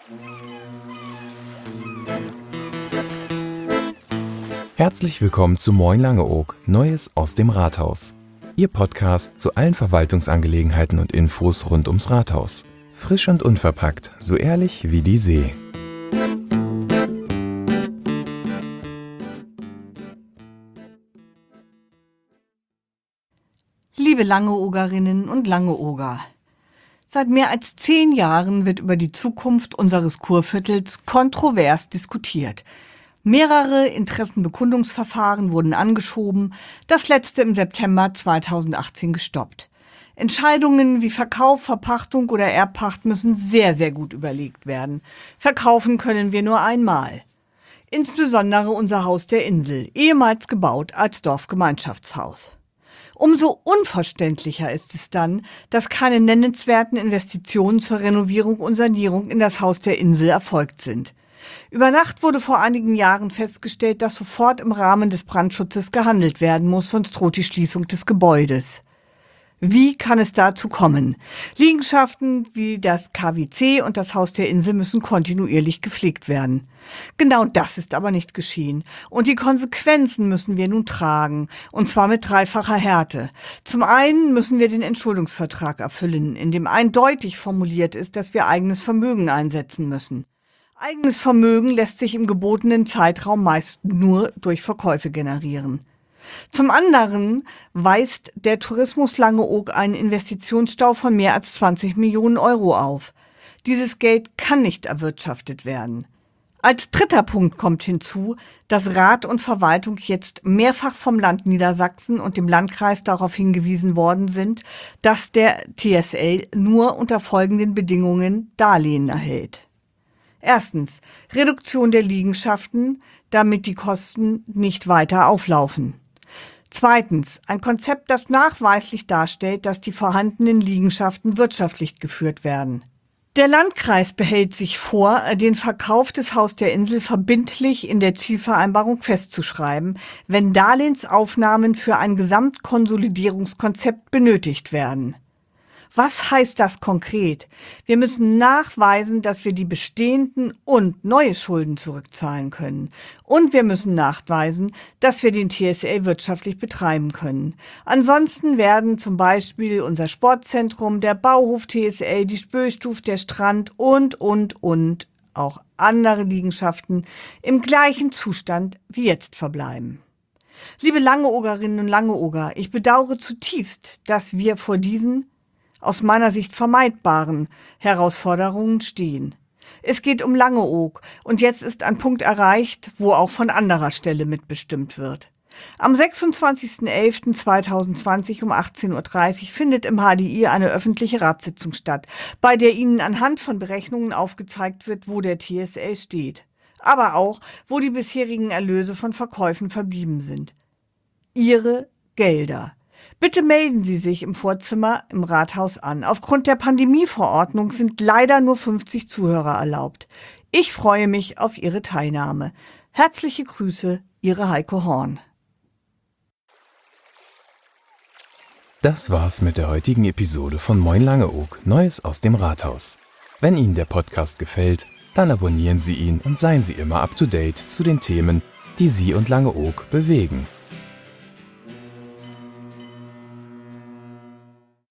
Herzlich willkommen zu Moin Langeoog, Neues aus dem Rathaus. Ihr Podcast zu allen Verwaltungsangelegenheiten und Infos rund ums Rathaus. Frisch und unverpackt, so ehrlich wie die See. Liebe Langeoogerinnen und Langeooger, seit mehr als 10 Jahren wird über die Zukunft unseres Kurviertels kontrovers diskutiert. Mehrere Interessenbekundungsverfahren wurden angeschoben, das letzte im September 2018 gestoppt. Entscheidungen wie Verkauf, Verpachtung oder Erbpacht müssen sehr, sehr gut überlegt werden. Verkaufen können wir nur einmal. Insbesondere unser Haus der Insel, ehemals gebaut als Dorfgemeinschaftshaus. Umso unverständlicher ist es dann, dass keine nennenswerten Investitionen zur Renovierung und Sanierung in das Haus der Insel erfolgt sind. Über Nacht wurde vor einigen Jahren festgestellt, dass sofort im Rahmen des Brandschutzes gehandelt werden muss, sonst droht die Schließung des Gebäudes. Wie kann es dazu kommen? Liegenschaften wie das KWC und das Haus der Insel müssen kontinuierlich gepflegt werden. Genau das ist aber nicht geschehen. Und die Konsequenzen müssen wir nun tragen, und zwar mit dreifacher Härte. Zum einen müssen wir den Entschuldungsvertrag erfüllen, in dem eindeutig formuliert ist, dass wir eigenes Vermögen einsetzen müssen. Eigenes Vermögen lässt sich im gebotenen Zeitraum meist nur durch Verkäufe generieren. Zum anderen weist der Tourismus Langeoog einen Investitionsstau von mehr als 20 Millionen Euro auf. Dieses Geld kann nicht erwirtschaftet werden. Als dritter Punkt kommt hinzu, dass Rat und Verwaltung jetzt mehrfach vom Land Niedersachsen und dem Landkreis darauf hingewiesen worden sind, dass der TSL nur unter folgenden Bedingungen Darlehen erhält. Erstens, Reduktion der Liegenschaften, damit die Kosten nicht weiter auflaufen. Zweitens, ein Konzept, das nachweislich darstellt, dass die vorhandenen Liegenschaften wirtschaftlich geführt werden. Der Landkreis behält sich vor, den Verkauf des Haus der Insel verbindlich in der Zielvereinbarung festzuschreiben, wenn Darlehensaufnahmen für ein Gesamtkonsolidierungskonzept benötigt werden. Was heißt das konkret? Wir müssen nachweisen, dass wir die bestehenden und neue Schulden zurückzahlen können. Und wir müssen nachweisen, dass wir den TSL wirtschaftlich betreiben können. Ansonsten werden zum Beispiel unser Sportzentrum, der Bauhof TSL, die Spöstuf, der Strand und auch andere Liegenschaften im gleichen Zustand wie jetzt verbleiben. Liebe Langeoogerinnen und Langeooger, ich bedauere zutiefst, dass wir vor diesen aus meiner Sicht vermeidbaren Herausforderungen stehen. Es geht um Langeoog und jetzt ist ein Punkt erreicht, wo auch von anderer Stelle mitbestimmt wird. Am 26.11.2020 um 18:30 Uhr findet im HDI eine öffentliche Ratssitzung statt, bei der Ihnen anhand von Berechnungen aufgezeigt wird, wo der TSL steht, aber auch, wo die bisherigen Erlöse von Verkäufen verblieben sind. Ihre Gelder. Bitte melden Sie sich im Vorzimmer im Rathaus an. Aufgrund der Pandemieverordnung sind leider nur 50 Zuhörer erlaubt. Ich freue mich auf Ihre Teilnahme. Herzliche Grüße, Ihre Heike Horn. Das war's mit der heutigen Episode von Moin Langeoog, Neues aus dem Rathaus. Wenn Ihnen der Podcast gefällt, dann abonnieren Sie ihn und seien Sie immer up to date zu den Themen, die Sie und Langeoog bewegen.